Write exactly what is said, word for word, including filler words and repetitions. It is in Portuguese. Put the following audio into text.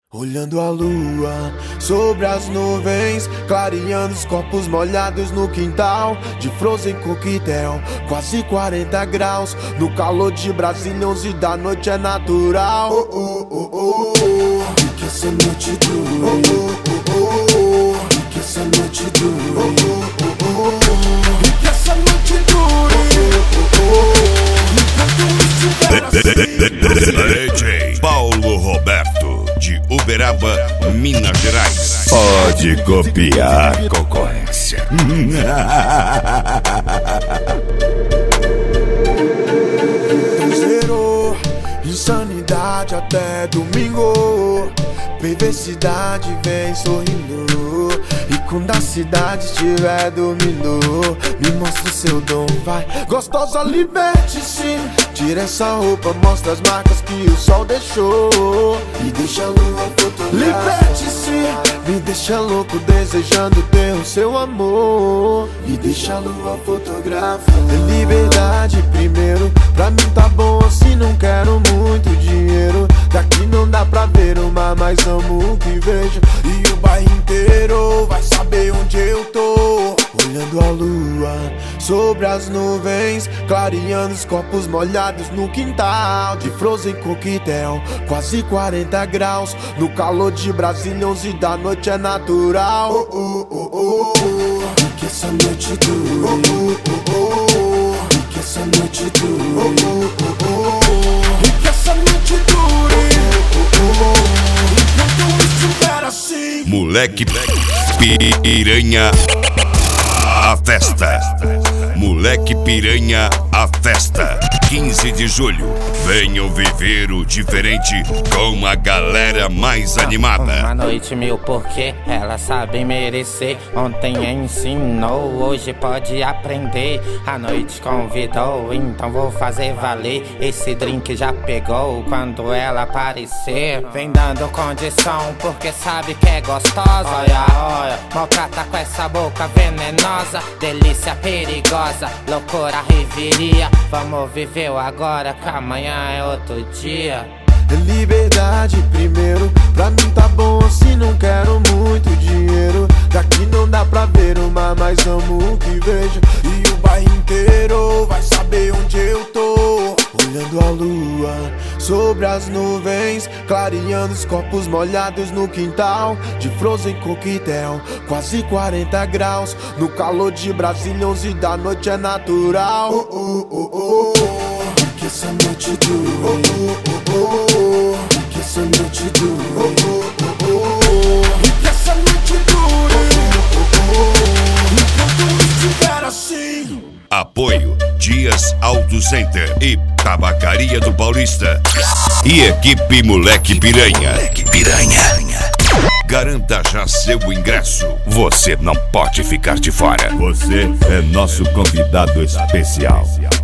Olhando a lua sobre as nuvens, clareando os copos molhados no quintal de Frozen Coquetel, quase quarenta graus, no calor de Brasília, onze da noite é natural. Oh, oh, oh, oh, oh. O que essa noite dure? Oh, oh, oh, oh. O que essa noite dure? Oh, oh, oh, oh. O que essa noite dure? Oh, oh, oh. D J Paulo Roberto, de Uberaba, Minas Gerais. Pode copiar, concorrência. Zero, insanidade até domingo. Perversidade vem sorrindo. E quando a cidade estiver dormindo, me mostra o seu dom, vai. Gostosa, liberte-se. Tira essa roupa, mostra as marcas que o sol deixou. E deixa a lua fotografar. Liberte-se. Me deixa louco desejando ter o seu amor. E deixa a lua fotografar. Liberdade primeiro. Pra mim tá bom assim, não quero muito dinheiro. Daqui não dá pra ver o mar, mas amo o que vejo. E o bairro inteiro vai saber onde eu tô. Olhando a lua sobre as nuvens, clareando os copos molhados no quintal de Frozen Coquetel, quase quarenta graus, no calor de Brasília, onze da noite é natural. Oh, oh, oh, oh, oh. O que essa noite dure? Oh, oh, oh, oh. O que essa noite dure? Oh, oh, oh, oh. O que essa noite dure? Oh, oh, oh, oh. Enquanto isso estiver assim, Moleque Piranha, a festa. Moleque Piranha, a festa. quinze de julho. Venham viver o diferente com a galera mais animada. Uma noite mil porque elas sabem merecer. Ontem ensinou, hoje pode aprender. A noite convidou, então vou fazer valer. Esse drink já pegou quando ela aparecer. Vem dando condição porque sabe que é gostosa. Olha, olha, maltrata com essa boca venenosa. Delícia perigosa, loucura reviria. Vamos viver o agora que amanhã é outro dia. Liberdade primeiro, pra mim tá bom assim, não quero muito dinheiro. Daqui não dá pra ver o mar, mas amo o que vejo. E o bairro inteiro vai saber onde eu tô. Olhando a lua sobre as nuvens, clareando os copos molhados no quintal de Frozen Coquetel, quase quarenta graus, no calor de Brasília, onze da noite é natural. Oh, oh, oh, oh, oh. O que essa noite dure? Oh, oh, oh, oh. O que essa noite dure? Oh, oh, oh, oh. O que essa noite dure? Oh, oh, oh. Enquanto estiver assim. Apoio Dias Auto Center e Tabacaria do Paulista. E equipe Moleque Piranha. Moleque Piranha. Garanta já seu ingresso. Você não pode ficar de fora. Você é nosso convidado especial.